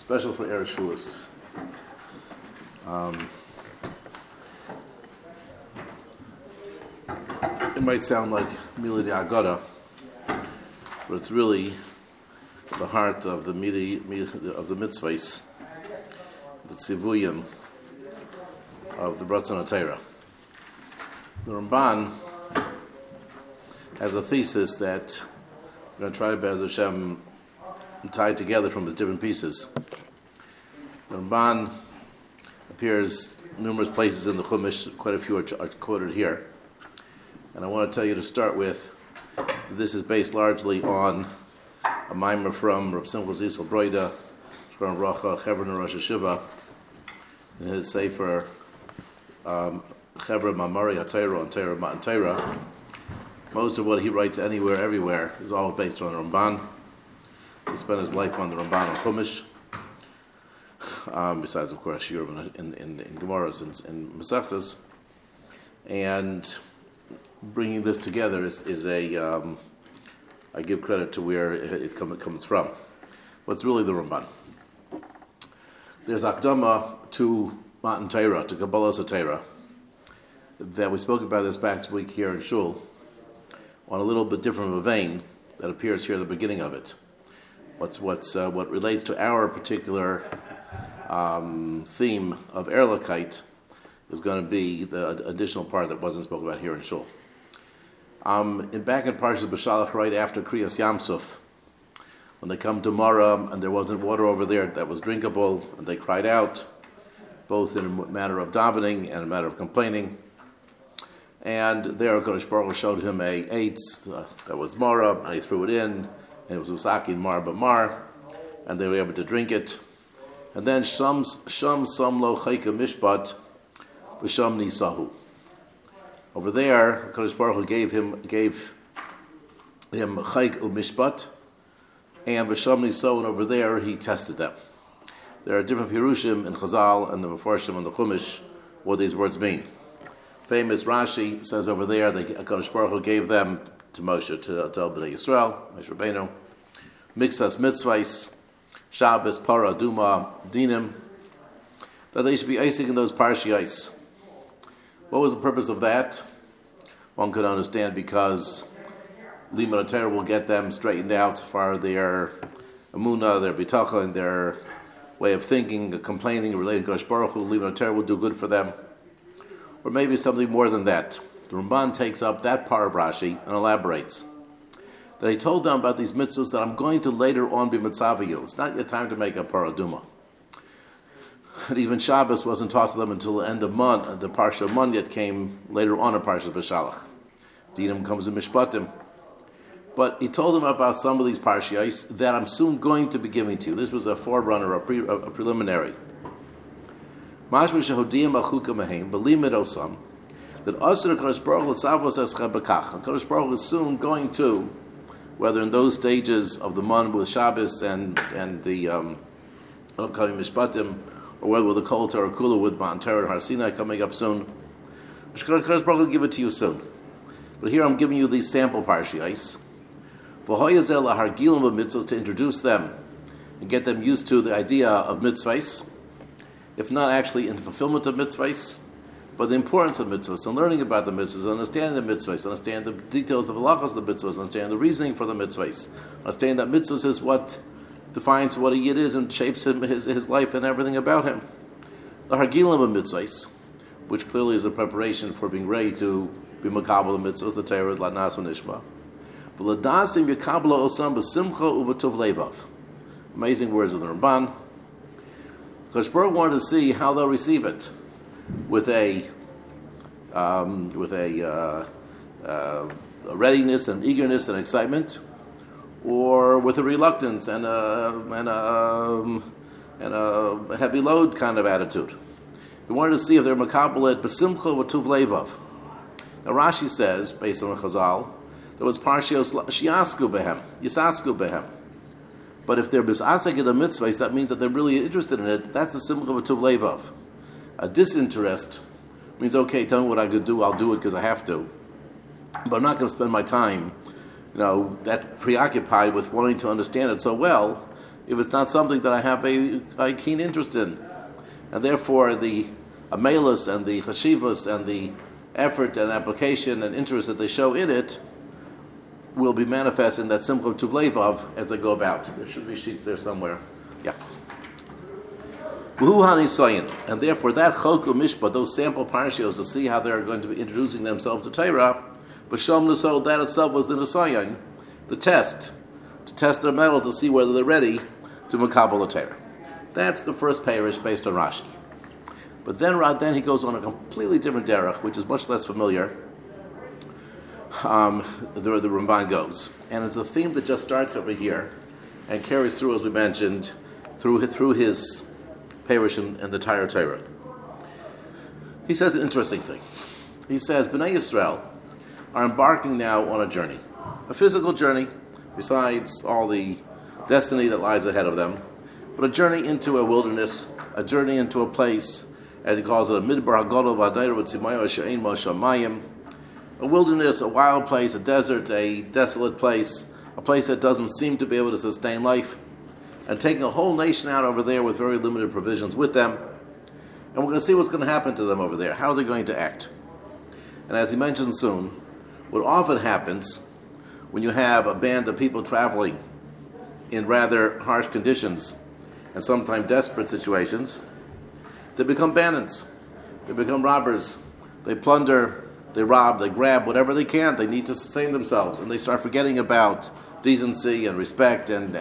special for Erev Shavuos. It might sound like Mila de Agada, but it's really the heart of the of the mitzvahs, the tzivuyim of the Bratzon HaTorah. The Ramban has a thesis that we're going to try to Be'ez Hashem tie together from its different pieces. The Ramban appears numerous places in the Chumash, quite a few are quoted here. And I want to tell you to start with, this is based largely on a mimer from Reb Simcha Zisel Broida, Shkoran Bracha, Chevron Rosh Hashiva, in his Sefer Chevron Mamari HaTorah and Torah Matan Torah. Most of what he writes anywhere, everywhere, is all based on the Ramban. He spent his life on the Ramban and Chumash, besides, of course, Shiurim in Gemaras and Masechtas. And bringing this together is a, I give credit to where it comes from. What's really the Ramban? There's Akdama to Matan Torah, to Kabbalas HaTorah, that we spoke about this past week here in Shul, on a little bit different of a vein that appears here at the beginning of it. What relates to our particular theme of Erlikite is going to be the additional part that wasn't spoken about here in Shul. Back in Parshas B'Shalach, right after Kriyas Yamsuf, when they come to Mara and there wasn't water over there that was drinkable, and they cried out, both in a matter of davening and a matter of complaining. And there, Kodesh Baruch Hu showed him a eitz that was Mara, and he threw it in, and it was Usaki Mar B'Mar, and they were able to drink it. And then Sham Samlo Chayka Mishpat B'Sham Nisahu. Over there, Kodesh Baruch Hu gave him Chayk U'Mishpat, and B'Sham Nisahu, and over there he tested them. There are different Pirushim in Chazal and the Mefarshim and the Chumash what these words mean. Famous Rashi says over there that HaKadosh Baruch Hu gave them to Moshe, to Bnei Yisrael, Moshe Rabbeinu, Miksas Mitzvahs, Shabbos, Para, Duma, Dinim, that they should be icing in those parshiyos. What was the purpose of that? One could understand because Limud HaTorah will get them straightened out for their emunah, their bitachon, and their way of thinking, complaining, related to HaKadosh Baruch Hu. Limud HaTorah will do good for them. Or maybe something more than that. The Ramban takes up that part of Rashi and elaborates that he told them about these mitzvahs that I'm going to later on be mitzaviyu. It's not yet time to make a paraduma. And even Shabbos wasn't taught to them until the end of Mon. The Parsha of Mon yet came later on in Parshas B'Shalach. Dinim comes in Mishpatim. But he told them about some of these parshiyos that I'm soon going to be giving to you. This was a forerunner, a preliminary. Mashma shehodiyim achuka mehem belimid osam that Asher Kadosh Baruch Hu tzavos eschem bekach. Kadosh Baruch Hu is soon going to, whether in those stages of the Mon with Shabbos and the upcoming Mishpatim, or whether with the Kol Torah Kula with Matan Torah and Har Sinai coming up soon, Kadosh Baruch Hu will give it to you soon. But here I'm giving you these sample parshiyos. V'hoyazel lahargilim b'mitzvos, to introduce them and get them used to the idea of mitzvahs, if not actually in fulfillment of mitzvahs, but the importance of mitzvahs and learning about the mitzvahs, understanding the mitzvahs, understanding the details of the halachos of the mitzvahs, understanding the reasoning for the mitzvahs, understanding that mitzvahs is what defines what a yid is and shapes him, his life and everything about him. The hargilim of mitzvahs, which clearly is a preparation for being ready to be makabel the mitzvahs, the Torah, lanas u'nishma. V'ladasim yakabla osam b'simcha u'b'tov levav. Amazing words of the Ramban. Kodesh Baruch Hu wanted to see how they'll receive it, with a readiness and eagerness and excitement, or with a reluctance and a heavy load kind of attitude. He wanted to see if they're makabel it b'simcha v'tuv levav. Now Rashi says, based on the Chazal, there was parshios shiasku behem, yisasku behem. But if they're bisasek in the mitzvahs, that means that they're really interested in it. That's the simcha v'tuv levav. A disinterest means, okay, tell me what I could do, I'll do it because I have to. But I'm not going to spend my time, that preoccupied with wanting to understand it so well, if it's not something that I have a keen interest in. And therefore, the amelus and the chashivas and the effort and application and interest that they show in it will be manifest in that simcha tuv levav as they go about. There should be sheets there somewhere. Yeah. And therefore, that choku mishpat, those sample parshios to see how they're going to be introducing themselves to Torah, but Shom Nusol, that itself was the Nisayan, the test, to test their mettle to see whether they're ready to Makabal Torah. That's the first parish based on Rashi. But then he goes on a completely different derech, which is much less familiar. The Ramban goes, and it's a theme that just starts over here and carries through, as we mentioned, through his parish and the entire Torah. He says an interesting thing. He says, Bnei Yisrael are embarking now on a journey, a physical journey, besides all the destiny that lies ahead of them, but a journey into a wilderness, a journey into a place, as he calls it, a midbar hagadol v'adayra v'tzimayo she'ein mo shamayim, a wilderness, a wild place, a desert, a desolate place, a place that doesn't seem to be able to sustain life, and taking a whole nation out over there with very limited provisions with them. And we're going to see what's going to happen to them over there, how they're going to act. And as he mentions soon, what often happens when you have a band of people traveling in rather harsh conditions and sometimes desperate situations, they become bandits, they become robbers, they plunder, they rob, they grab whatever they can. They need to sustain themselves, and they start forgetting about decency and respect and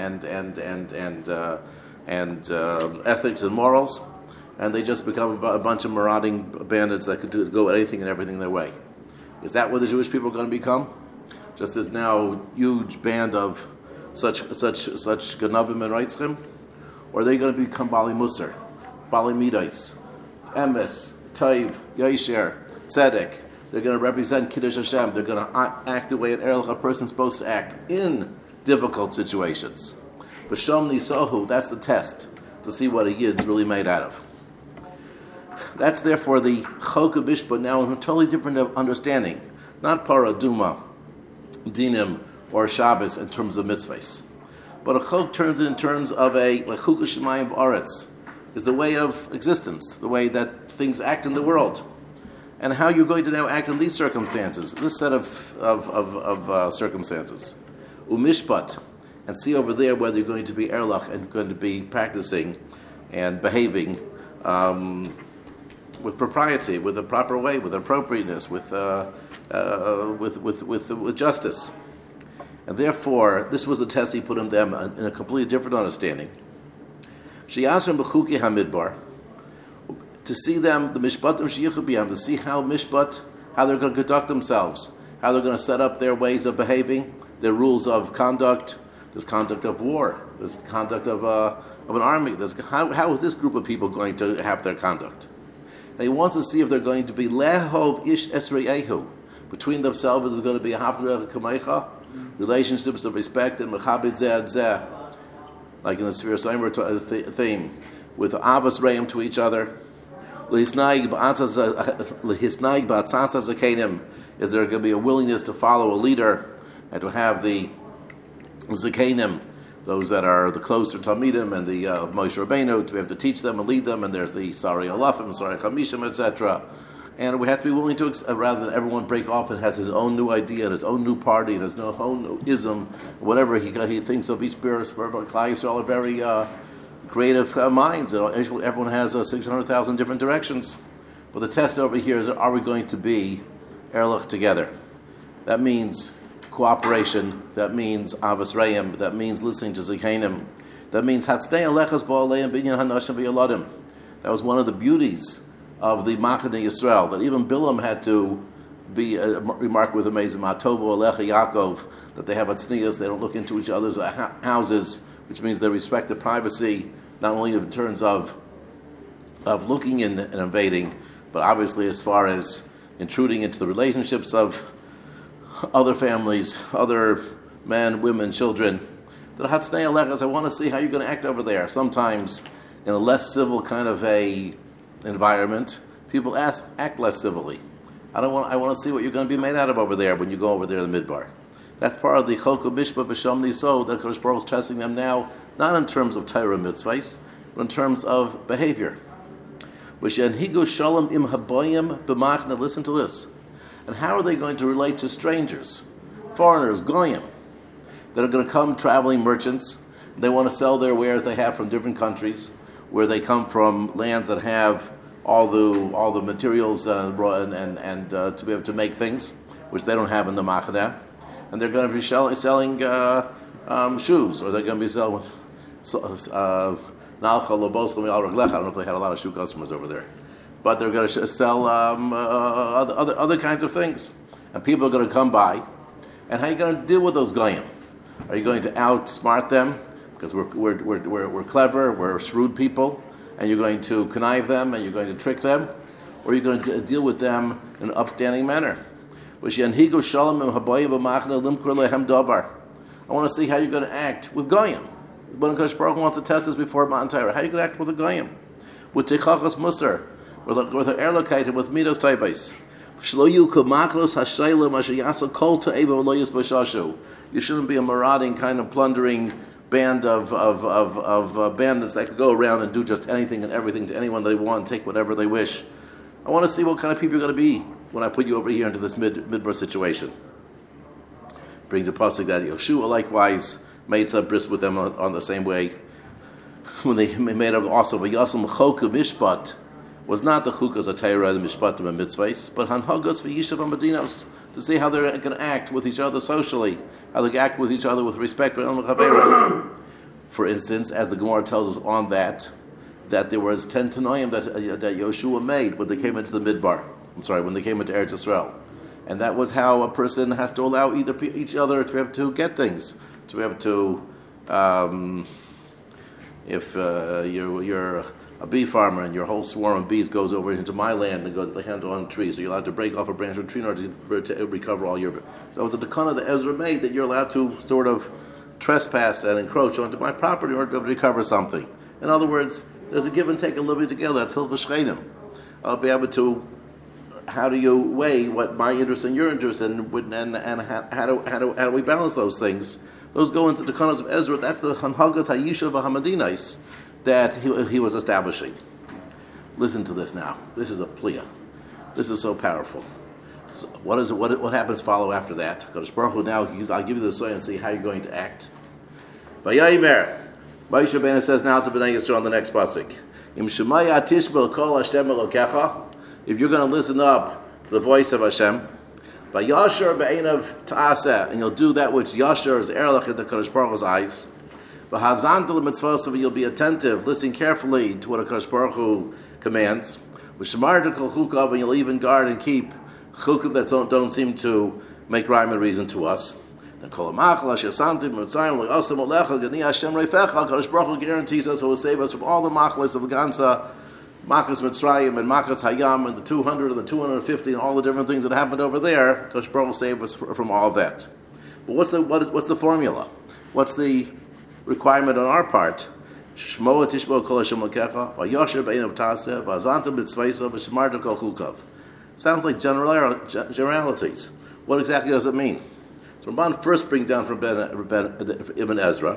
ethics and morals, and they just become a bunch of marauding bandits that could go anything and everything their way. Is that what the Jewish people are going to become? Just this now huge band of such ganavim and reitzchim, or are they going to become Bali Musar, Bali Midas, Emes, Taiv, Yesher, Tzedek? They're going to represent Kiddush Hashem. They're going to act the way an Erlich, a person's supposed to act in difficult situations. But Shom Nisohu, that's the test to see what a Yid's really made out of. That's therefore the Chok HaMishpat, but now in a totally different understanding. Not Para, Duma, Dinim, or Shabbos in terms of mitzvahs. But a Chok turns it in terms of a Lechuk Shemayim V'aretz, is the way of existence, the way that things act in the world. And how you're going to now act in these circumstances, this set of circumstances. Umishpat, and see over there whether you're going to be erlach and going to be practicing and behaving with propriety, with a proper way, with appropriateness, with justice. And therefore, this was the test he put them in a completely different understanding. Sheyashem b'chuki hamidbar, to see them, the mishpatim sheyichubiyam, to see how they're going to conduct themselves, how they're going to set up their ways of behaving, their rules of conduct. There's conduct of war. There's conduct of an army. How is this group of people going to have their conduct? And he wants to see if they're going to be lehov ish esreyehu. Between themselves, is going to be a hafreh kamecha, relationships of respect and mechabit zeh zeh, like in the Sfir Seimer theme, with avos reim to each other. Lehisnaig ba'atzas zakenim, is there going to be a willingness to follow a leader and to have the zakenim, those that are the closer Talmidim and the Moshe Rabbeinu, to be able to teach them and lead them, and there's the Sari Alafim, Sari Chamishim, etc. And we have to be willing to, rather than everyone break off and has his own new idea and his own new party and his own new ism, whatever he thinks of each Biras, Klal Yisrael are very creative minds. Everyone has 600,000 different directions. But the test over here is, are we going to be Erlich together? That means cooperation, that means Avos Reim, that means listening to Zikanim, that means Hatzdei Alechas Ba'aleim Binyan Hanashim V'Yaladim. That was one of the beauties of the Machane Yisrael, that even Bilam had to be remarked with amazing Matovo Alecha Yaakov, that they have atznias, they don't look into each other's houses, which means they respect the privacy, not only in terms of looking in and invading, but obviously as far as intruding into the relationships of other families, other men, women, children. The Hatznei Alechas, I want to see how you're going to act over there. Sometimes in a less civil kind of a environment, people act less civilly. I want to see what you're going to be made out of over there when you go over there in the midbar. That's part of the Cholku Mishpah V'Shamni So that Kodesh Baruch is testing them now, not in terms of Torah mitzvahs, but in terms of behavior. V'shenhigu shalom im haboyim b'machna. Listen to this. And how are they going to relate to strangers, foreigners, goyim, that are going to come, traveling merchants? They want to sell their wares they have from different countries, where they come from lands that have all the materials and to be able to make things, which they don't have in the Machaneh. And they're going to be selling shoes, or they're going to be selling I don't know if they had a lot of shoe customers over there, but they're going to sell other kinds of things, and people are going to come by. And how are you going to deal with those goyim? Are you going to outsmart them because we're clever, we're shrewd people, and you're going to connive them and you're going to trick them, or are you going to deal with them in an upstanding manner? I want to see how you're going to act with goyim. When Kodesh Baruch wants to test us before Matan Torah, how are you going to act with the goyim? With Teichachas Musar, with the Erlokite, and with Midos Taibais. You shouldn't be a marauding, kind of plundering band of bandits that could go around and do just anything and everything to anyone they want, take whatever they wish. I want to see what kind of people you're going to be when I put you over here into this midbar situation. Brings a pasuk that Yoshua likewise made some bris with them on the same way. When they made up also v'yasam choku mishpat was not the chukas of Torah, the mishpatim and mitzvahs, but hanhagas v'yishav amadinos, to see how they're going to act with each other socially, how they act with each other with respect. For instance, as the Gemara tells us on that there was 10 Tanoim that Yoshua made when they came into the Midbar. When they came into Eretz Yisrael. And that was how a person has to allow each other to be able to get things, to be able to, if you're a bee farmer and your whole swarm of bees goes over into my land and they hand on a tree, so you're allowed to break off a branch of a tree in order to recover all your... So it was a takana that Ezra made that you're allowed to sort of trespass and encroach onto my property in order to be able to recover something. In other words, there's a give and take, a living together. That's Hilchos Shchenim. I'll be able to... How do you weigh what my interest and your interest, and how do we balance those things? Those go into the Kanos of Ezra. That's the Hanhagas Hayisha V'Hamadinais that he was establishing. Listen to this now. This is a pliya. This is so powerful. So what happens follow after that? Kodesh Baruch Hu now, I'll give you the soy and see how you're going to act. Vayayimer. Moshe Rabbeinu says now to Bnei Yisrael on the next pasuk. Im Shemaya Tishbel Kol Hashem Elokecha. If you're going to listen up to the voice of Hashem, by Yashar Be'enav Ta'aseh, and you'll do that which Yashar is Erlach in the Kodesh Baruch Hu's eyes, V'hazantel Mitzvos, you'll be attentive, listening carefully to what a Kodesh Baruch Hu commands, V'shemar Kol Chukav, and you'll even guard and keep Chukav that don't seem to make rhyme and reason to us. The Kol Machal Hashantim Mitzrayim L'Osam Olecha G'ni Hashem Reifecha. Kodesh Baruch Hu guarantees us, He will save us from all the Machlis of the Gansa, Makas Mitzrayim and Makas Hayam and the 200 and the 250 and all the different things that happened over there. Kodesh Baruch will save us from all of that. But what's the formula? What's the requirement on our part? Shmo Tishbo Kol Hashem L'Kecha V'Yosher Be'enav Ta'aseh V'Azanta B'Tzvaysa V'Shemarta Kol Chukav. Sounds like generalities. What exactly does it mean? So Ramban first brings down from Ibn Ezra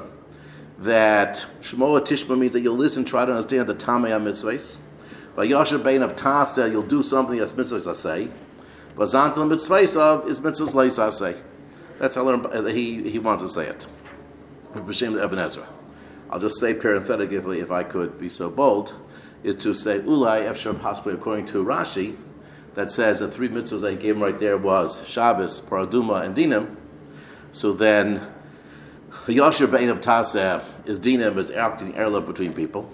that Shmo Tishbo means that you'll listen, try to understand the Tamei HaMitzvahs. V'Yosher Be'enav Ta'aseh, you'll do something that's mitzvahs asay. V'Azanta B'Tzvaysa is mitzvahs leis asay. That's how he wants to say it. B'Shem Ibn Ezra. I'll just say parenthetically, if I could be so bold, is to say Ulai Efshar possibly according to Rashi, that says the three mitzvahs that he gave him right there was Shabbos, Paraduma, and Dinim. So then, Yosher Be'enav Ta'aseh is Dinim, is acting erla between people.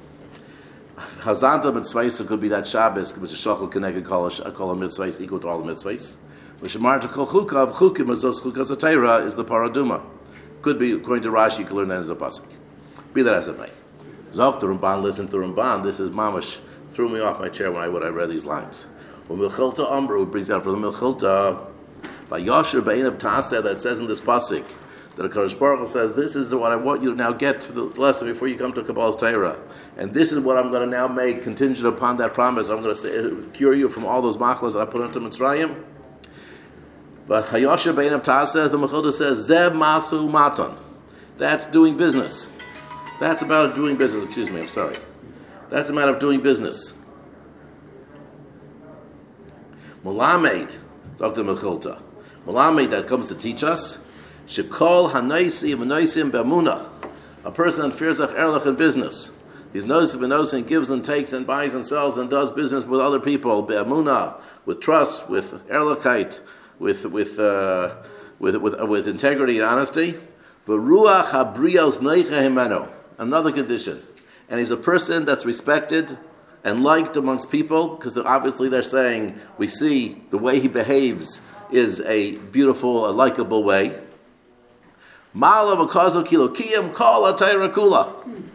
Hazanta Mitzvahs could be that Shabbos, which is Shachal Keneged Kol HaMitzvahs, equal to all the mitzvahs. V'Shemarta Kol Chukav, Chukim is those Chukas HaTorah, is the Paraduma. Could be, according to Rashi, you can learn that as a pasuk. Be that as it may. Zok the Ramban, listen to Ramban. This is mamash, threw me off my chair when I read these lines. When Milchilta Amru brings out from the Milchilta, by Yosher Be'enav Ta'aseh, that says in this pasuk, that a Kodesh Baruch Hu says, this is what I want you to now get to the lesson before you come to Kabbalah's Torah. And this is what I'm going to now make contingent upon that promise. I'm going to cure you from all those machlas that I put into Mitzrayim. But Hayosher Bein of says, the Mechilta says, Zeb Masu Matan. That's doing business. That's about doing business. Excuse me, I'm sorry. That's a matter of doing business. Mulamed, Dr. Mechilta. Mulamed, that comes to teach us, Shekol Hanaisi V'Naisim B'Amuna. A person that fears Erlich in business. He's noticing and gives and takes and buys and sells and does business with other people, Be'amuna, with trust, with Erlichkeit, with integrity and honesty. V'ruach habrios neicha himeno. Another condition. And he's a person that's respected and liked amongst people, because obviously they're saying, we see the way he behaves is a beautiful, a likable way. Ma'ala v'kazu kilokiyim kol ha'tayra kula.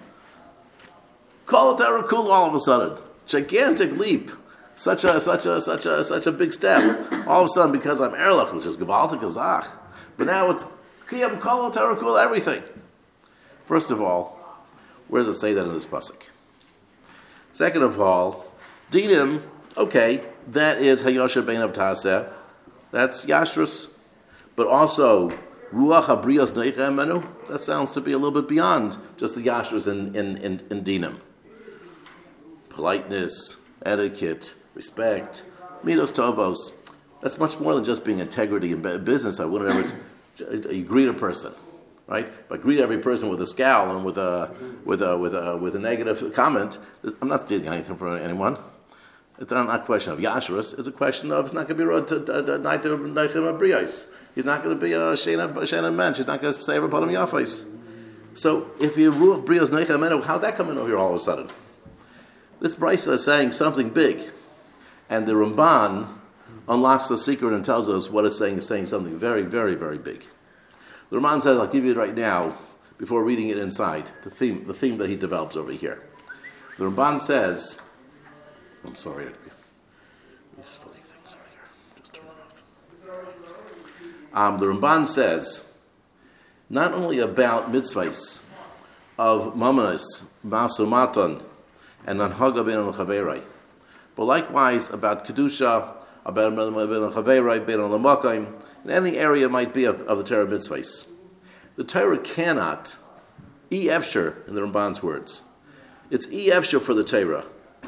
Kol ha'tayra kula all of a sudden. Gigantic leap. Such a big step. All of a sudden, because I'm Erlich, which is Gewaltig Azach. But now it's Kiyam Kol ha'tayra kula, everything. First of all, where does it say that in this pasuk? Second of all, Dinim, okay, that is Hayosher Bein of Taseh. That's Yashrus. But also, Ruach Habrios Neicha Emenu, that sounds to be a little bit beyond just the Yashrus in Dinim. Politeness, etiquette, respect, Midos Tovos. That's much more than just being integrity in business. I wouldn't ever you greet a person. Right? If I greet every person with a scowl and with a negative comment, I'm not stealing anything from anyone. It's not a question of Yashrus. It's a question of it's not going to be road to Neichem Abrios. He's not going to be a Shana Mensch. He's not going to say Rabbanim Yafais. So if you Ruach Brios Neichem Menu, how'd that come in over here all of a sudden? This Brisa is saying something big, and the Ramban unlocks the secret and tells us what it's saying. It's saying something very, very, very big. The Ramban says, I'll give you it right now, before reading it inside, the theme that he develops over here. The Ramban says, I'm sorry, these funny things are here. Just turn them off. The Ramban says, not only about mitzvahs of mamanis, masu matan, and anhaga ben al-chaverai, but likewise about kedusha, about ben al-chaverai, ben al-makayim, in any area might be of the Torah mitzvahs. The Torah cannot, efshir, in the Ramban's words, it's efshir for the Torah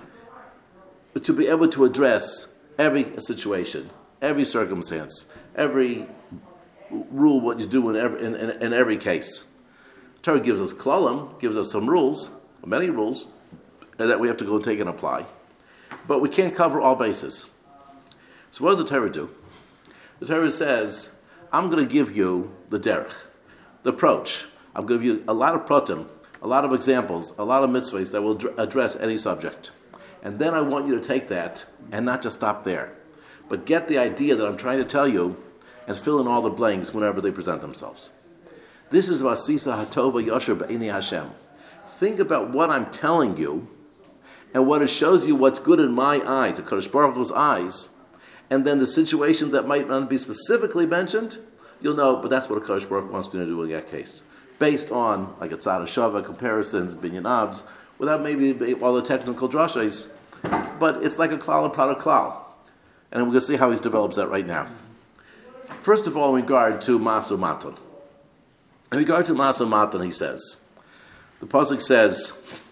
to be able to address every situation, every circumstance, every rule, what you do in every case. The Torah gives us klalim, gives us some rules, many rules, that we have to go take and apply. But we can't cover all bases. So what does the Torah do? The Torah says, I'm going to give you the derech, the approach. I'm going to give you a lot of pratim, a lot of examples, a lot of mitzvahs that will address any subject. And then I want you to take that and not just stop there, but get the idea that I'm trying to tell you and fill in all the blanks whenever they present themselves. This is Vasisa Hatova Yosher B'Einei Hashem. Think about what I'm telling you and what it shows you what's good in my eyes, the Kadosh Baruch Hu's eyes, and then the situation that might not be specifically mentioned, you'll know, but that's what a Kadosh Baruch Hu wants me to do in that case. Based on, like a Tzad Shava, comparisons, Binyan Avs, without maybe all the technical drashas, but it's like a klal and product klal. And we're going to see how he develops that right now. First of all, in regard to Masu Matan. In regard to Masu Matan, he says, the pasuk says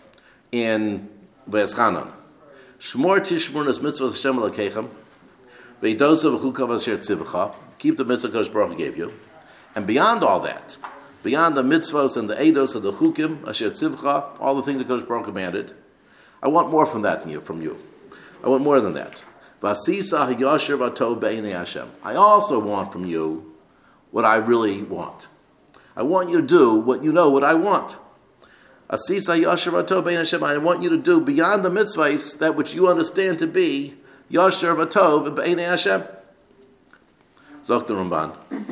in V'eschanan, Shmor tishmurnas mitzvah Hashem Elokechem, V'yidosav v'chukav asher tzivcha, keep the mitzvah Kadosh Baruch Hu gave you. And beyond all that, beyond the mitzvahs and the eidos and the chukim, asher tzivcha, all the things that Kadosh Baruch Hu commanded, I want more from you. I want more than that. Vasisa hayasher v'atov b'einei Hashem. I also want from you what I really want. I want you to do what you know what I want. Asisa hayasher v'atov b'einei Hashem. I want you to do beyond the mitzvahs that which you understand to be yasher v'atov b'einei Hashem. Zok the Ramban.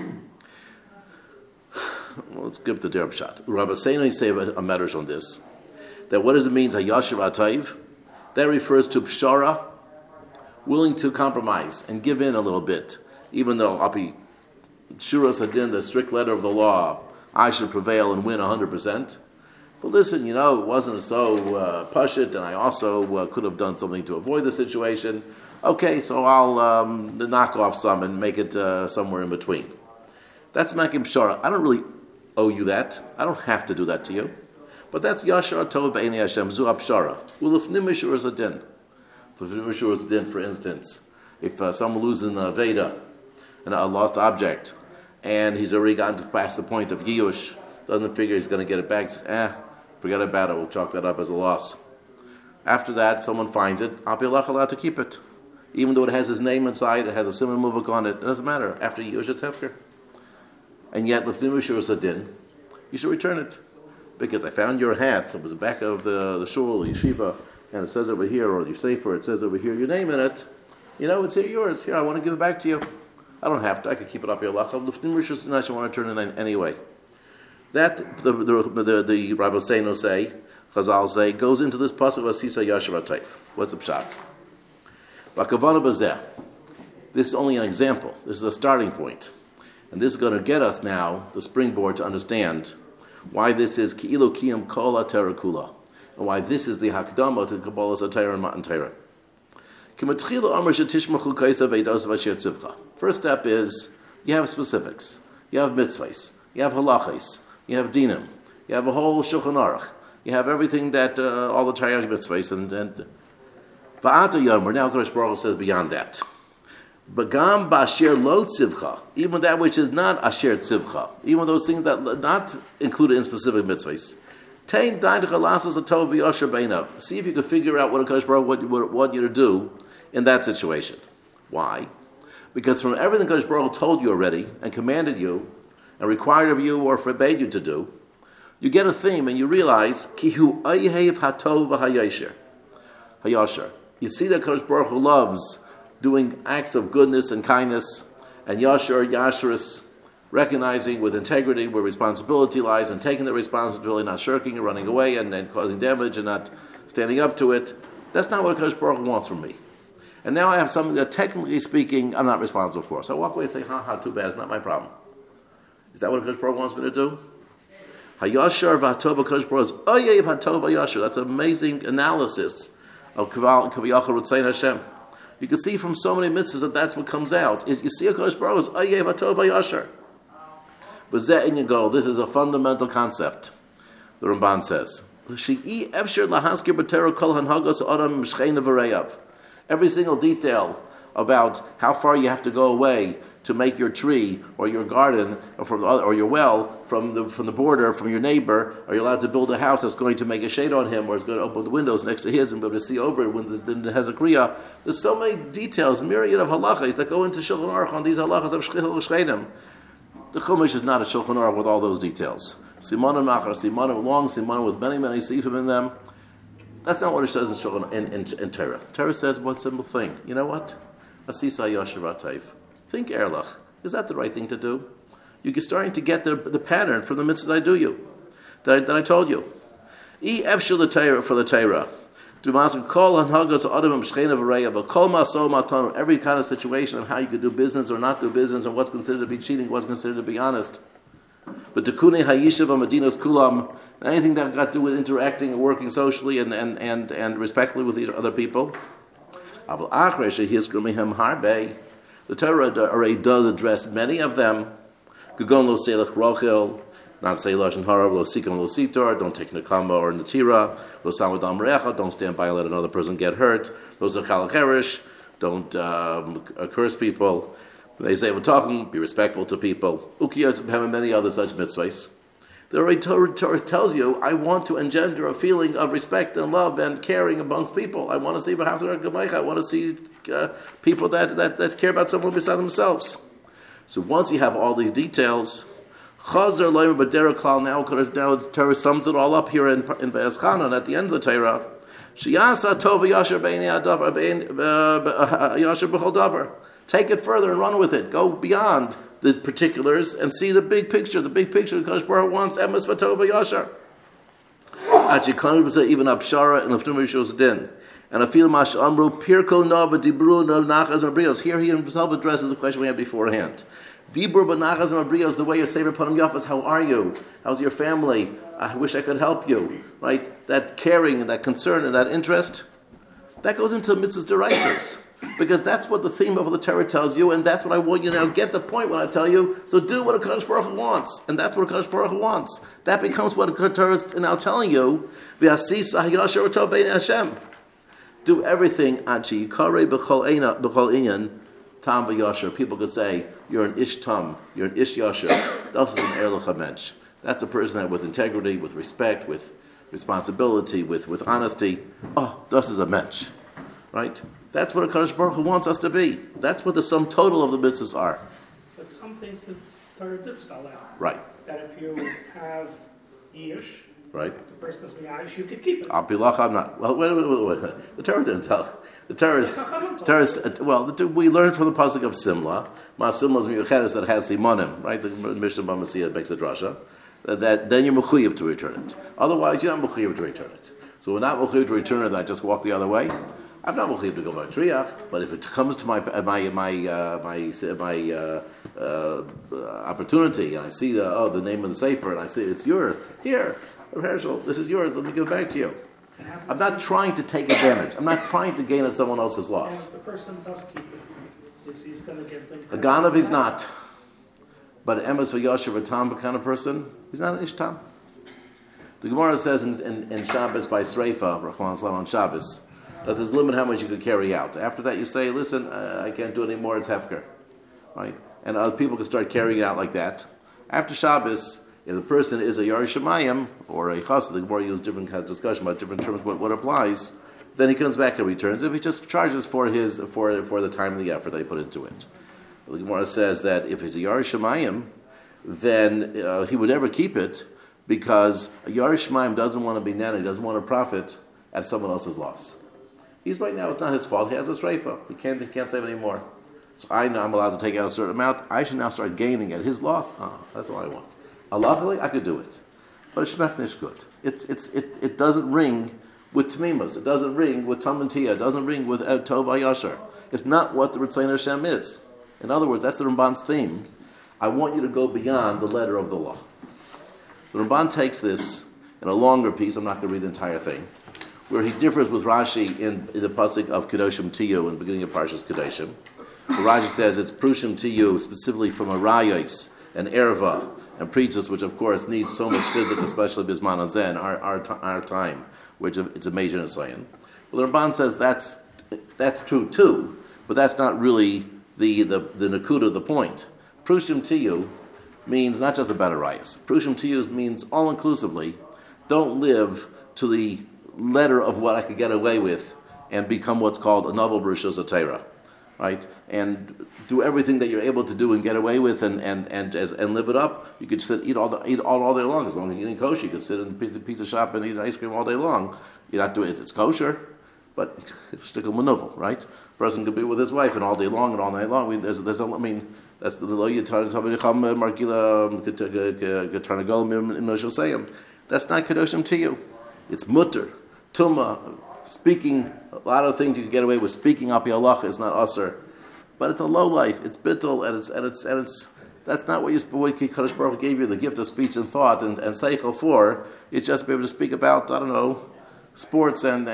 Well, let's skip the derb shot. Rabbi Seinu say a medrash on this. That what does it mean, hayasher v'atov? That refers to pshara, willing to compromise and give in a little bit, even though api shuras hadin, the strict letter of the law, I should prevail and win 100%. But listen, it wasn't so pashut, and I also could have done something to avoid the situation. Okay, so I'll knock off some and make it somewhere in between. That's makim pshara. I don't really owe you that. I don't have to do that to you. But that's yashar tov b'einei Hashem zu pshara. Ulufnim mishur is a din. Mishur is a din, for instance, if someone loses a veda, a lost object, and he's already gotten past the point of Yiyush, doesn't figure he's going to get it back, says, forget about it, we'll chalk that up as a loss. After that, someone finds it, I'll be allowed to keep it. Even though it has his name inside, it has a similar muvak on it, it doesn't matter. After Yiyush, it's hefker. And yet, Lifnim Mishur is a din, you should return it. Because I found your hat, it was the back of the shul, the yeshiva, and it says over here, or your sefer, it says over here, your name in it. It's here, yours. Here, I want to give it back to you. I don't have to. I could keep it up here. Lifnim Mishur Sinach, I want to turn it anyway. That the Rabbi Seino say, Chazal say, goes into this pasuk of Asisa Yashav Atayv. What's the pshat? Bakavana Bazeh. This is only an example. This is a starting point. And this is going to get us now, the springboard, to understand why this is Ki'ilu Kiyam Kol HaTorah Kula, and why this is the Hakdama to Kabbalah HaTorah and Matan Torah. First step is, you have specifics. You have mitzvahs. You have halachas. You have dinim. You have a whole Shulchan Aruch. You have everything that, all the Torah mitzvahs. And Va'ata Yomer, now Kodesh Baruch Hu says beyond that. Bagam ba'asher lo tzivcha, even that which is not asher tzivcha, even those things that are not included in specific mitzvahs. Tein da'idecha lasas atov v'yosher beinav. See if you can figure out what a Kodesh Baruch Hu would want you to do in that situation. Why? Because from everything Kodesh Baruch Hu told you already and commanded you and required of you or forbade you to do, you get a theme and you realize kihu ayhev hatov v'hayosher. Hayosher. You see that Kodesh Baruch Hu loves doing acts of goodness and kindness, and Yashrus, recognizing with integrity where responsibility lies and taking the responsibility, not shirking and running away and causing damage and not standing up to it. That's not what Kodesh Baruch Hu wants from me. And now I have something that, technically speaking, I'm not responsible for. So I walk away and say, too bad, it's not my problem. Is that what Kodesh Baruch Hu wants me to do? Hayashar v'hatov Kodesh Baruch Hu is oyev hatov v'yashar. That's an amazing analysis of Kaviyachar Rutzein Hashem. You can see from so many mitzvahs that that's what comes out. You see a Kodesh Baruch Hu is Ayev Hatov V'Yashar. But Zeh in Yagol, this is a fundamental concept. The Ramban says, Shi'i Efshir Lahaskir B'Torah Kol Hanhagos Adam Shcheina V'Reyav. Every single detail about how far you have to go away to make your tree or your garden or your well from the border, from your neighbor. Are you allowed to build a house that's going to make a shade on him or is going to open the windows next to his and be able to see over it when it has a kriya? There's so many details, myriad of halachas that go into Shulchan Aruch on these halachas of shchenim. The Chumash is not a Shulchan Aruch with all those details. Simanim machar, simanim long, simanim with many seifim in them. That's not what it says in Torah. Torah says one simple thing. You know what? Asisa Yashav Atayv. Think Erlach. Is that the right thing to do? You're starting to get the pattern from the mitzvah that I told you. E efshul the Torah for the Torah. Every kind of situation of how you could do business or not do business, and what's considered to be cheating, what's considered to be honest. But Tekune Hayishav Medinos Kulam, anything that got to do with interacting and working socially and respectfully with other people. The Torah already does address many of them. Gagon lo selach rochel, not say lashon hara, lo sikam lo sitor, don't take nekama or natira, lo samadam recha, don't stand by and let another person get hurt, lo zachal cherish, don't curse people. When they say we're talking, be respectful to people. Ukiyot have many other such mitzvahs. The Torah tells you, I want to engender a feeling of respect and love and caring amongst people. I want to see I want to see people that care about someone beside themselves. So once you have all these details, Chazar Loim B'Derek Klal, now the Torah sums it all up here in Ve'ez Chanan at the end of the Torah. Sheyasa Tov Yasher Yasher B'chol Davar. Take it further and run with it. Go beyond the particulars and see the big picture. The big picture the Kodesh Baruch Hu wants emes v'tov v'yashar. Actually, Kodesh say even Abshara and Lefnim Rishos Din. And Afil Mash Amru Pirko No V'Dibru No Nachas Mabrios. Here he himself addresses the question we had beforehand. Dibur b'nachas and abrios, the way you're saving panim yafas. How are you? How's your family? I wish I could help you. Right? That caring and that concern and that interest, that goes into mitzvahs deraisos. Because that's what the theme of the Torah tells you, and that's what I want you to now get the point when I tell you, so do what a Kadosh Baruch Hu wants. And that's what a Kadosh Baruch Hu wants. That becomes what the Torah is now telling you. Do everything, Achi, Yikare b'chol inyan, Tam v'yasher. People could say, you're an ish tam, you're an ish yasher. Das is an erlich mensch. That's a person that with integrity, with respect, with responsibility, with honesty. Oh, das is a mensch. Right? That's what a Kadosh Baruch Hu wants us to be. That's what the sum total of the mitzvahs are. But some things the Torah did spell out. Right. That if you have yish, right? If the person is miyash, you could keep it. I'm not. Well, wait. The Torah didn't tell. The Torah we learned from the pasuk of Simla. Ma Simla is miyuchedes that has simonim, right? The Mishnah B'Masiyah makes a drasha. That then you're mechuyev to return it. Otherwise, you're not mechuyev to return it. So we're not mechuyev to return it. I just walk the other way. I'm not mechuyev to go by triach, but if it comes to my opportunity, and I see the name of the sefer, and I say it's yours. Here, Herschel, this is yours. Let me give it back to you. I'm not trying to take advantage. I'm not trying to gain at someone else's loss. And if the person does keep it, he's going to get them. A ganav, he's not. But an emes v'yasher v'tam kind of person, he's not an ishtam. The Gemara says in Shabbos by Sreifa, Rachman Slam on Shabbos, that there's a limit how much you could carry out. After that, you say, listen, I can't do it anymore, it's hefker. Right? And other people can start carrying it out like that. After Shabbos, if the person is a Yar Shemayim or a Chassid, the Gemara uses different kinds of discussion about different terms, what applies, then he comes back and returns. If he just charges for the time and the effort that he put into it. The Gemara says that if he's a Yar Shemayim, then he would never keep it because a Yar Shemayim doesn't want to be nana, he doesn't want to profit at someone else's loss. He's right now, it's not his fault. He has a streifa. He can't save any more. So I know I'm allowed to take out a certain amount. I should now start gaining at his loss. That's what I want. Allahfully, I could do it. But it's shmechnish good. It doesn't ring with tmimus. It doesn't ring with tamantia. It doesn't ring with tov yashar. It's not what the Ritzayin Hashem is. In other words, that's the Ramban's theme. I want you to go beyond the letter of the law. The Ramban takes this in a longer piece. I'm not going to read the entire thing, where he differs with Rashi in the pasuk of Kedoshim Tiyu in the beginning of Parshas Kedoshim. Rashi says it's Prushim Tiyu specifically from Arayos and Erva and Preachers, which of course needs so much physical, especially Bisman Hazeh in our time, which it's a major Nisayan. Well, the Ramban says that's true too, but that's not really the Nakuda, the point. Prushim Tiyu means not just about Arayos. Prushim Tiyu means all inclusively, don't live to the letter of what I could get away with and become what's called a novel Bereshus HaTorah, right? And do everything that you're able to do and get away with and live it up. You could eat all day long. As long as you're eating kosher, you could sit in a pizza shop and eat ice cream all day long. You're not doing it. It's kosher, but it's a shtickle manuvel, right? A person could be with his wife and all day long and all night long. That's the lo yitar tabiricham margila gatarnagol imnoshel sayim. That's not kedoshim to you. It's mutter. Tuma, speaking, a lot of things you can get away with speaking up Allah is not usher, but it's a low life. It's bittul, and it's that's not what Kadosh Baruch Hu gave you the gift of speech and thought and seichel for. It's just be able to speak about sports and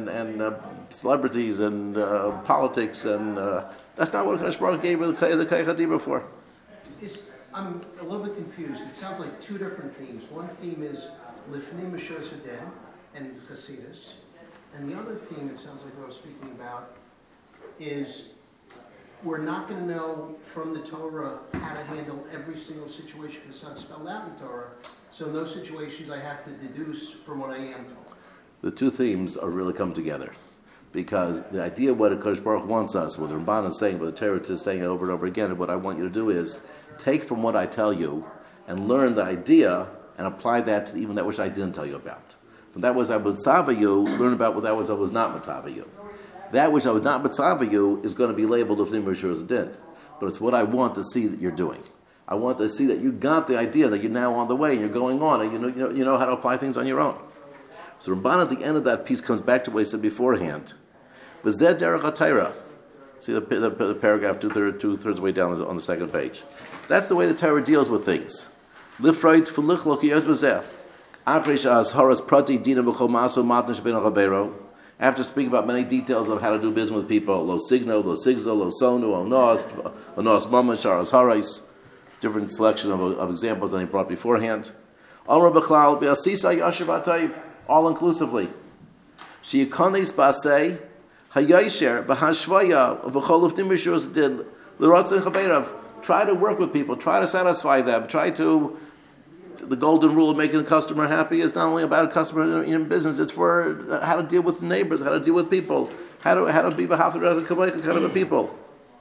celebrities and politics and that's not what Kadosh Baruch Hu gave you the Kaychadibah for. I'm a little bit confused. It sounds like two different themes. One theme is Lifnei Mishur Seden and Chasidus. And the other theme, it sounds like what I was speaking about, is we're not going to know from the Torah how to handle every single situation because it's not spelled out in the Torah. So in those situations, I have to deduce from what I am told. The two themes are really come together. Because the idea of what Kadosh Baruch Hu wants us, what the Ramban is saying, what the Torah is saying over and over again, and what I want you to do is take from what I tell you and learn the idea and apply that to even that which I didn't tell you about. From that which I was mitzvah you, learn about what that was I was not mitzvah you. That which I was not mitzvah you is going to be labeled Lifnei Mishur Seden. But it's what I want to see that you're doing. I want to see that you got the idea that you're now on the way and you're going on and you know how to apply things on your own. So Ramban at the end of that piece comes back to what he said beforehand. V'zeh derech haTorah. See the paragraph two-thirds way down on the second page. That's the way the Torah deals with things. Lifreit v'lichlok yos b'zeh. After speaking about many details of how to do business with people, lo signo, lo sigzo, lo sonu, onos mamash, aras harais, different selection of examples that he brought beforehand. All inclusively. Sheikonis basei hayosher b'hashvaya v'chol ufnim did l'rotzen chaverav. Try to work with people. Try to satisfy them. The golden rule of making the customer happy is not only about a customer in business. It's for how to deal with neighbors, how to deal with people, how to be b'hafter kind of a people.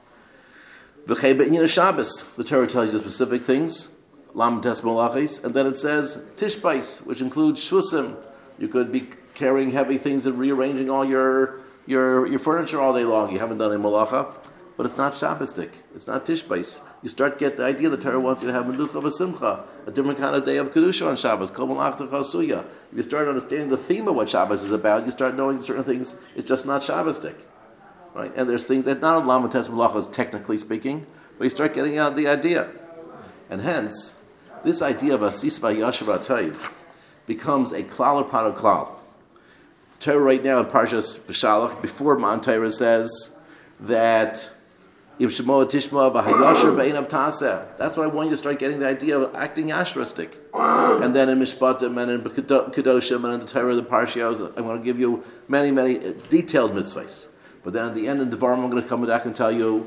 V'chei Shabbos. The Torah tells you specific things. Lam tes malachis, and then it says tishbais, which includes shvusim. You could be carrying heavy things and rearranging all your furniture all day long. You haven't done a malacha, but it's not Shabbosdik. It's not tishbais. You start to get the idea the Torah wants you to have menucha v'simcha, a different kind of day of kedusha on Shabbos. Kol malach t'chasuya. If you start understanding the theme of what Shabbos is about, you start knowing certain things. It's just not Shabbosdik, right? And there's things that not lam tes malachas technically speaking, but you start getting out the idea, and hence. This idea of asis v'yashav atayv becomes a klal or part of klal. Torah right now in Parshas B'Shalach, before Mount Torah says that if Shemo Tishma v'hayasher be'einav taseh. That's what I want you to start getting the idea of acting yashristic. And then in Mishpatim and in Kedoshim and in the Torah, the Parshios, I'm going to give you many, many detailed mitzvahs. But then at the end in Devarim, I'm going to come back and tell you.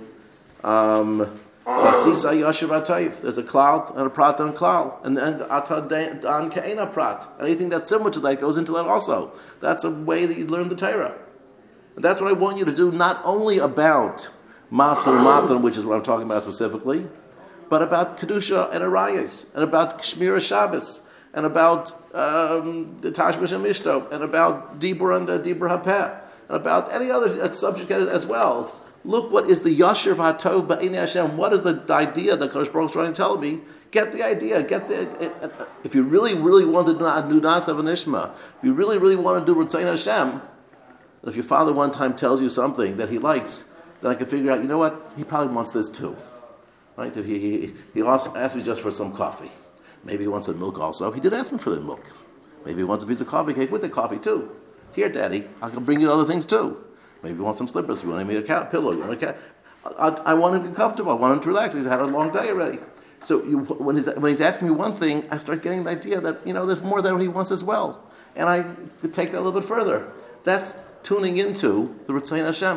There's a klal and a prat and a klal, and then atad dan ke'ena prat. Anything that's similar to that goes into that also. That's a way that you learn the Torah, and that's what I want you to do. Not only about masul matan, which is what I'm talking about specifically, but about kedusha and arayos, and about shmira Shabbos, and about the tashmish and mishto, and about dibur and dibur hapeh, and about any other subject as well. Look, what is the Yasher V'Hatov B'Einei Hashem? What is the idea that Kadosh Baruch Hu is trying to tell me? Get the idea. If you really, really want to do Nasa V'Nishma, if you really, really want to do Ritzayin Hashem, if your father one time tells you something that he likes, then I can figure out, you know what? He probably wants this too. Right? He also asked me just for some coffee. Maybe he wants some milk also. He did ask me for the milk. Maybe he wants a piece of coffee cake with the coffee too. Here, Daddy, I can bring you other things too. Maybe you want some slippers. You want to make a pillow. You want a cat. I want him to be comfortable. I want him to relax. He's had a long day already. So when he's asking me one thing, I start getting the idea that there's more that he wants as well, and I could take that a little bit further. That's tuning into the Ritzayin Hashem.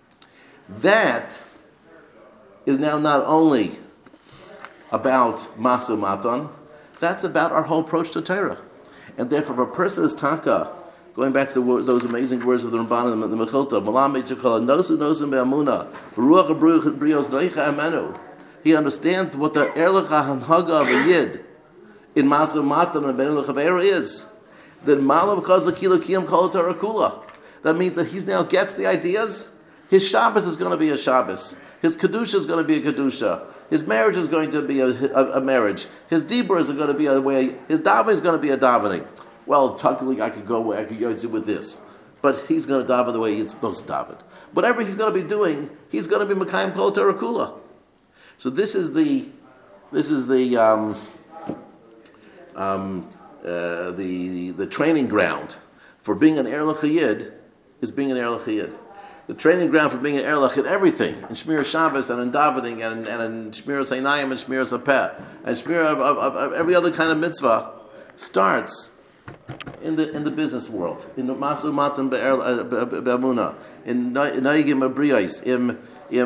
That is now not only about Masu Matan. That's about our whole approach to Torah, and therefore, if a person is taka. Going back to those amazing words of the Ramban and the Mechilta, he understands what the Erlich HaHanhaga of a Yid in Masu Matan and Ben Lechavera is. That Malav Kazakila Kiyam Kol Torah Kula. That means that he now gets the ideas. His Shabbos is going to be a Shabbos. His Kedusha is going to be a Kedusha. His marriage is going to be a marriage. His Dibur is going to be a way. His davening is going to be a davening. Well, technically, I could go with this, but he's going to daven the way he's supposed to daven. Whatever he's going to be doing, he's going to be Mekayim Kol Torah Kula. So this is the training ground for being an Erlich Yid is being an Erlich Yid. The training ground for being an Erlich in everything, in Shmir Shabbos and in davening and in Shmir Zainayim and Shmir Zapeh and Shmir of every other kind of mitzvah starts in the business world, in the Masu Matan Be'amuna, in Naigim Abriyais, in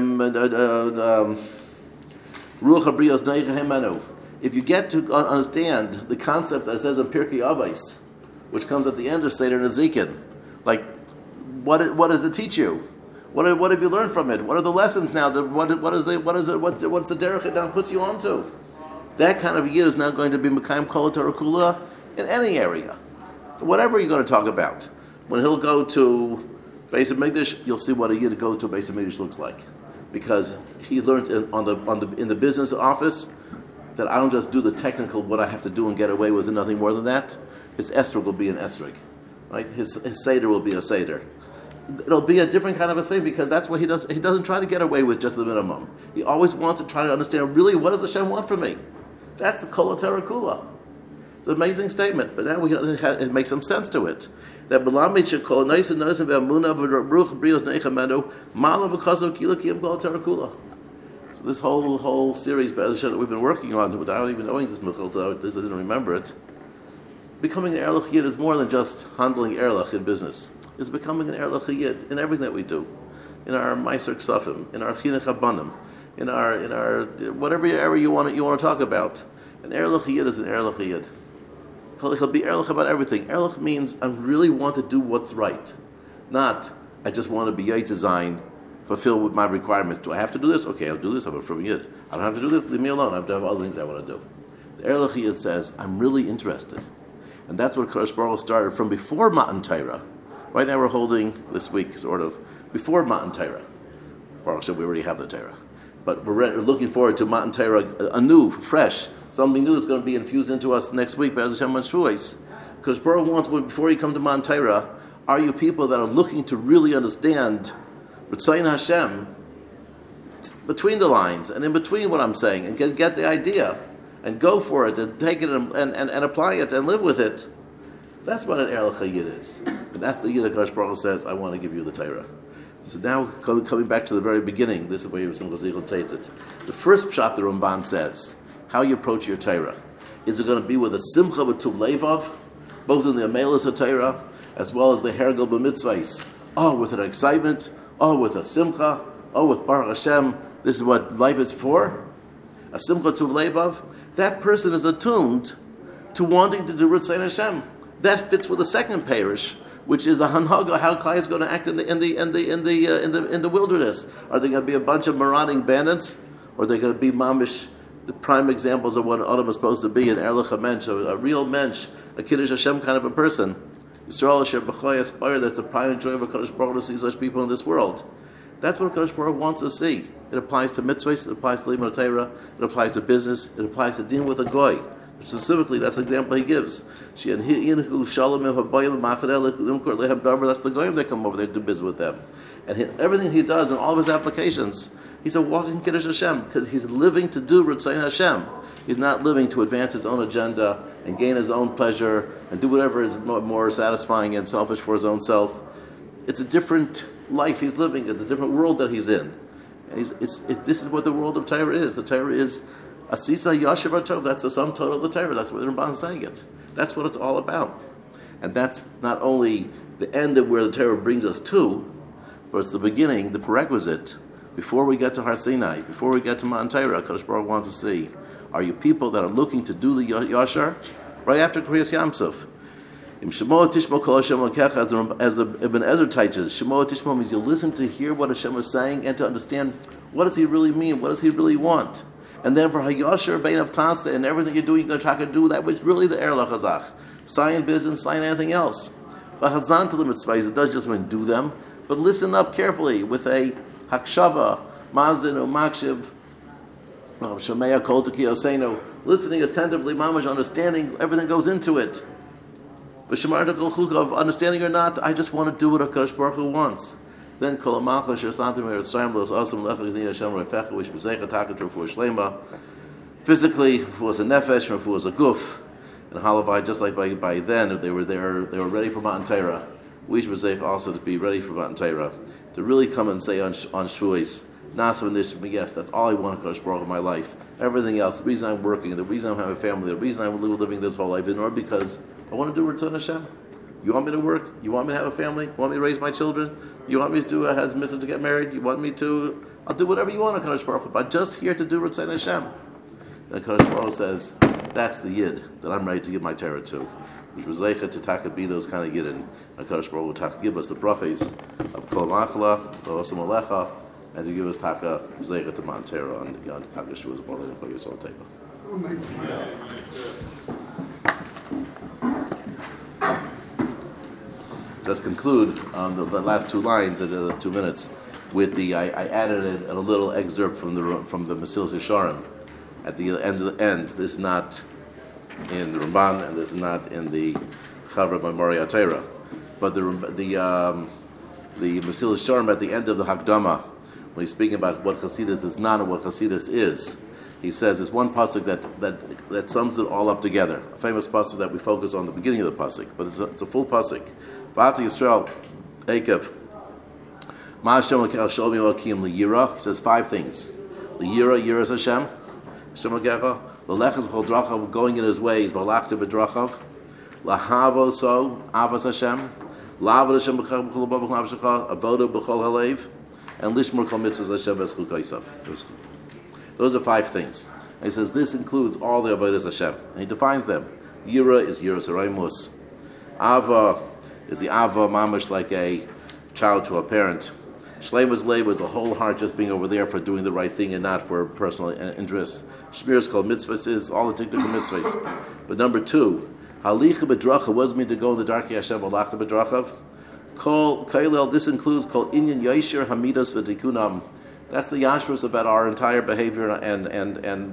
Ruach Abriyos Naigim Hemanu. If you get to understand the concept that it says in Pirkei Avos, which comes at the end of Seder Nezikin, like what does it teach you? What have you learned from it? What are the lessons now? What's the derech it now puts you onto? That kind of yid is now going to be Mekayim Kol Torah Kula in any area, whatever you're going to talk about. When he'll go to Beis Hamikdash, you'll see what a yid goes to a Beis Hamikdash looks like, because he learned in the business office that I don't just do the technical what I have to do and get away with and nothing more than that. His esrog will be an esrog, right? His seder will be a seder. it'll be a different kind of a thing because that's what he does. He doesn't try to get away with just the minimum. He always wants to try to understand really what does Hashem want from me. That's the Kol HaTorah Kula. It's an amazing statement, but now it makes some sense to it. That so this whole series that we've been working on without even knowing this Mechilta, I didn't remember it. Becoming an Erlich Yid is more than just handling Erlich in business. It's becoming an Erlich Yid in everything that we do. In our Meiser Ksafim, in our Chinuch Abanim, in our whatever area you want to talk about. An Erlich Yid is an Erlich Yid. He'll be Erlich about everything. Erlich means I really want to do what's right. Not, I just want to be Yid design, fulfill with my requirements. Do I have to do this? Okay, I'll do this. I'm a from Yid. I don't have to do this. Leave me alone. I have to have other things I want to do. The Erlich Yid says, I'm really interested. And that's what Kadosh Baruch Hu started from before Matan Torah. Right now we're holding this week, sort of, before Matan Torah. Baruch Hashem, we already have the Torah. But we're looking forward to Matan Torah, anew, fresh, something new that's going to be infused into us next week, Be'ez Hashem on Shavuos. Because Baruch Hu wants, before you come to Matan Torah, are you people that are looking to really understand Ritzayin Hashem between the lines and in between what I'm saying and get the idea and go for it and take it and apply it and live with it? That's what an Erlich Yid is. And that's the Yid that Kadosh Baruch Hu says, I want to give you the Torah. So now, coming back to the very beginning, this is where Simchas Zichel takes it. The first pshat the Ramban says, how you approach your Torah. Is it going to be with a simcha with tuv levav, both in the amelis of Torah, as well as the hergel b'mitzvahs? Oh, with an excitement. Oh, with a simcha. Oh, with Baruch Hashem. This is what life is for. A simcha tuv levav. That person is attuned to wanting to do Ritzayin Hashem. That fits with the second parish, which is the Hanhaga, how Klai is going to act in the wilderness. Are they going to be a bunch of marauding bandits, or are they going to be mamish, the prime examples of what an Adam is supposed to be, an Erlich Mensch, a real mensch, a Kiddush Hashem kind of a person? Yisrael Asher B'choy Aspire, that's the pride and joy of a Kadosh Baruch Hu to see such people in this world. That's what Kadosh Baruch Hu wants to see. It applies to mitzvahs, it applies to Limud Torah, it applies to business, it applies to dealing with a goy. Specifically, that's the example he gives. That's the goyim that come over there to do business with them. And everything he does in all of his applications, he's a walking Kiddush Hashem, because he's living to do Ritzayin Hashem. He's not living to advance his own agenda and gain his own pleasure and do whatever is more satisfying and selfish for his own self. It's a different life he's living. It's a different world that he's in. And this is what the world of Torah is. The Torah is Asisa Yashiv Tov. That's the sum total of the Torah. That's what the Ramban is saying it. That's what it's all about. And that's not only the end of where the Torah brings us to, but it's the beginning, the prerequisite. Before we get to Har Sinai, before we get to Matan Torah, Kadosh Baruch Hu wants to see, are you people that are looking to do the Yashar? Right after Kriyas Yamsuf. Shemo Tishmo Kol Hashem Elokecha, as the Ibn Ezra teaches, Shemo Tishmo means you listen to hear what Hashem is saying and to understand what does He really mean, what does He really want. And then for Hayasher, Bein of Tasa, and everything you're doing, you're going to try to do that which really the Erlich Hazach. Sign business, sign anything else. V'hazan to the mitzvahs, it does just mean do them, but listen up carefully with a hakshava, mazin or makshiv, shomeya kol teki osenu, listening attentively, mamash, understanding everything goes into it. V'shemar kol chukav, understanding or not, I just want to do what HaKadosh Baruch Hu wants. Then kol amacha shesantim eretzayim los asam lecha g'nei Hashem reifecha which b'zeicha taket refuah shlema. Physically, refuah a nefesh, refuah a guf, and halavai. Just like by then, if they were there, they were ready for Matan Torah. We should b'zeich also to be ready for Matan Torah, to really come and say on Shavuos, Nasa v'nishim. Yes, that's all I want, Kadosh Baruch Hu, in my life. Everything else, the reason I'm working, the reason I'm having a family, the reason I'm living this whole life, in order because I want to do Ritzayin Hashem. You want me to work? You want me to have a family? You want me to raise my children? You want me to have mitzvah to get married? You want me to? I'll do whatever you want, Kadosh Baruch Hu, but I'm just here to do Ritzayin Hashem. And Kadosh Baruch Hu says, that's the Yid that I'm ready to give my Torah to. Which was Zeicha to taka be those kind of Yidden. And Kadosh Baruch Hu taka give us the brachas of Kol Machla, V'osam Alecha, and to give us taka Zeicha to Matan Torah on Chag Shavuos B'Alei Nechol Yisrael Teva. Let's conclude on the last two lines of the 2 minutes with I added a little excerpt from the Mesilas Yesharim at the end of the end. This is not in the Ramban and this is not in the Chavra Memoria Torah, but the the Mesilas Yesharim at the end of the Hakdama, when he's speaking about what Hasidus is not and what Hasidus is, he says there's one pasuk that sums it all up together. A famous pasuk that we focus on the beginning of the pasuk, but it's a full pasuk. V'ati Yisrael Ekev Ma Hashem L'Kei Shalom Elokim L'Yira. He says 5 things. L'Yira, Yiras Hashem. Hashem L'Kecha. L'Lechaz B'chol Drachav, going in His ways. V'Lachta B'Drachav. L'Havo So, Avas Hashem. L'Avad Hashem B'Chol L'Bav B'Chol L'Avshecha. Avoda B'chol Halev. And Lishmor Kol Mitzvahs Hashem V'Schuk Kaisav. Those are 5 things. And he says this includes all the avodas Hashem. And he defines them. Yira is Yiras Haraimus. Ava is the Ava mamash, like a child to a parent. Shleimus Leib was the whole heart just being over there for doing the right thing and not for personal interests. Shmir is called mitzvahs, is all the technical mitzvahs. But number 2, Halicha B'dracha was meant to go in the dark Hashem Alachta B'drachav. Kol Kailel, this includes Kol Inyan Yashir Hamidas V'Tikunam. That's the yashvus about our entire behavior and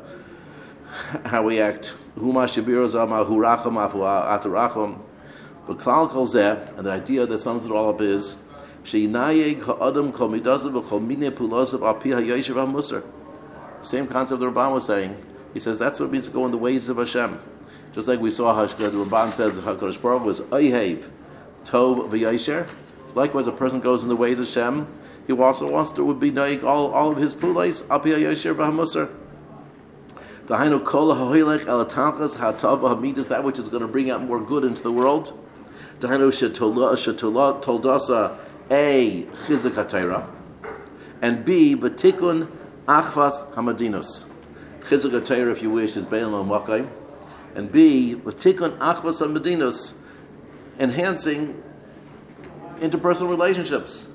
how we act. Huma Shabiru Zama Huracham Afu Ataracham. But Klal Kol Zeh, and the idea that sums it all up is Sheinayeg Ha'adam Kol Midasav V'Chol Minei Pulosav Api HaYoshev HaMusar. Same concept the Ramban was saying. He says that's what it means to go in the ways of Hashem. Just like we saw how the Ramban said the HaKadosh Baruch was Oyhev Tov V'Yosher. It's likewise a person goes in the ways of Hashem. He also wants to be naig all of his pulais Api HaYosher v'Hamusar. Dahainu Kol HaHoilech El Tanchas HaTov HaMidas, that which is going to bring out more good into the world. Dahainu Shetola Toldasa A Chizuk HaTorah, and B V'Tikun Achvas HaMadinos. Chizuk HaTorah, if you wish, is Bein Lo Makayim, and B V'Tikun Achvas HaMadinos, enhancing interpersonal relationships.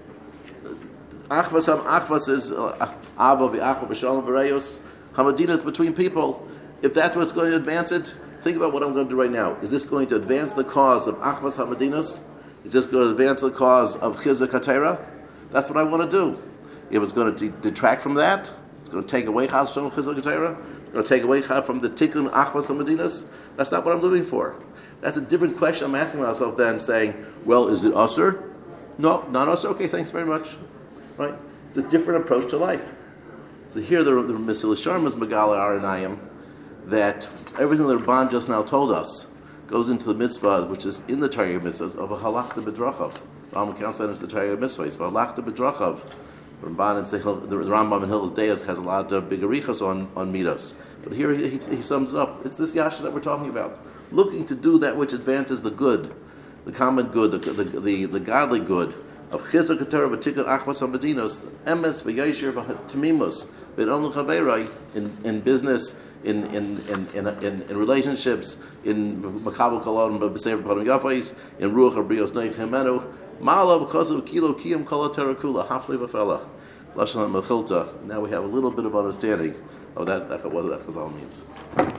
Achvas is Abba v'Achva v'Shalom v'Reyos. Hamadinas between people. If that's what's going to advance it, think about what I'm going to do right now. Is this going to advance the cause of Achvas Hamadinas? Is this going to advance the cause of Chizuk HaTorah? That's what I want to do. If it's going to detract from that, it's going to take away Chas Shalom Chizuk HaTorah, it's going to take away from the Tikkun Achvas Hamadinas, that's not what I'm living for. That's a different question I'm asking myself than saying, well, is it usher? No, not usher. Okay, thanks very much. Right? It's a different approach to life. So here the Mesilas Yesharim is Megala Aranayim, that everything that Ramban just now told us goes into the mitzvah, which is in the Torah mitzvahs, of a halachta b'drachav. Rambam counts that into the Torah mitzvahs. But halachta b'drachav, Ramban and the Rambam in Hil's Deis has a lot of big arichas on midos. But here he sums it up. It's this yasha that we're talking about, looking to do that which advances the good, the common good, the godly good of Chizuk HaTorah v'Tikun Achvas HaMadinos, Emes v'Yosher v'Tamimus v'On L'Chaveroi, in business, in relationships, in Makabel Kolon b'Sefer Padam Yafais, in Ruach HaBrios Neich Hemenu, Ma'ala v'Kosav Kilo Kiyam Kol HaTorah Kula Hafli v'Fela Lashon HaMechilta. Now we have a little bit of understanding of what that Chazal means.